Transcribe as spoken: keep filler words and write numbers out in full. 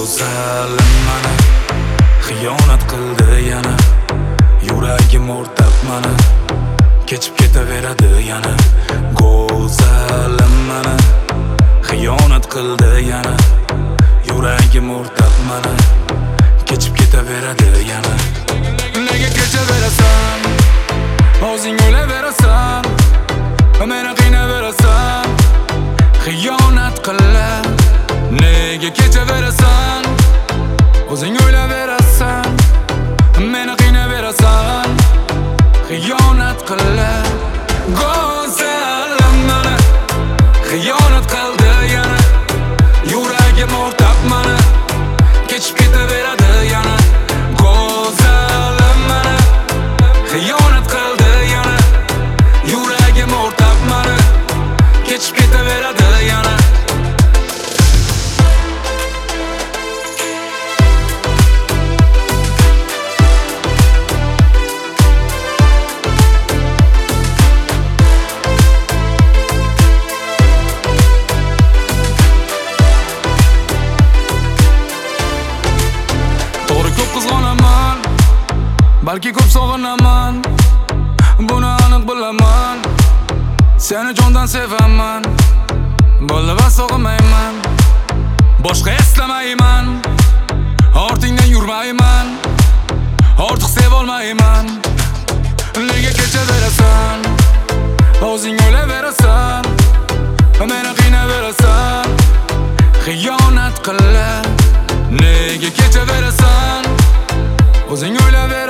Go'zalim mani xiyonat qildi yana. Yuragim o'rtab mani kechib ketaveradi yana. Go'zalim mani xiyonat qildi yana. Yuragim o'rtab mani kechib ketaveradi yana. Nega kechaverasan? O'zing o'ylayverasan, meni qiynayverasan. Xiyonat qilib nega kechaverasan? O'zing o'ylayverasan, meni qiynayverasan. Xiyonat qilib go'zalim mani xiyonat qildi yana. Yuragim o'rtab mani kechib ketaveradi yana. Go'zalim mani xiyonat qildi yana. Yuragim o'rtab mani kechib ketaveradi yana. Balki ko'p sog'inaman, buni aniq bilaman. Seni jondan sevaman, bo'lib sog'inmayman. Boshqa eslamayman, ortingdan yurmayman. Ortiq sevolmayman. Nega kechaverasan? O'zing o'ylayverasan, meni qiynayverasan. Xiyonat qilib nega kechaverasan? O'zing o'ylayverasan.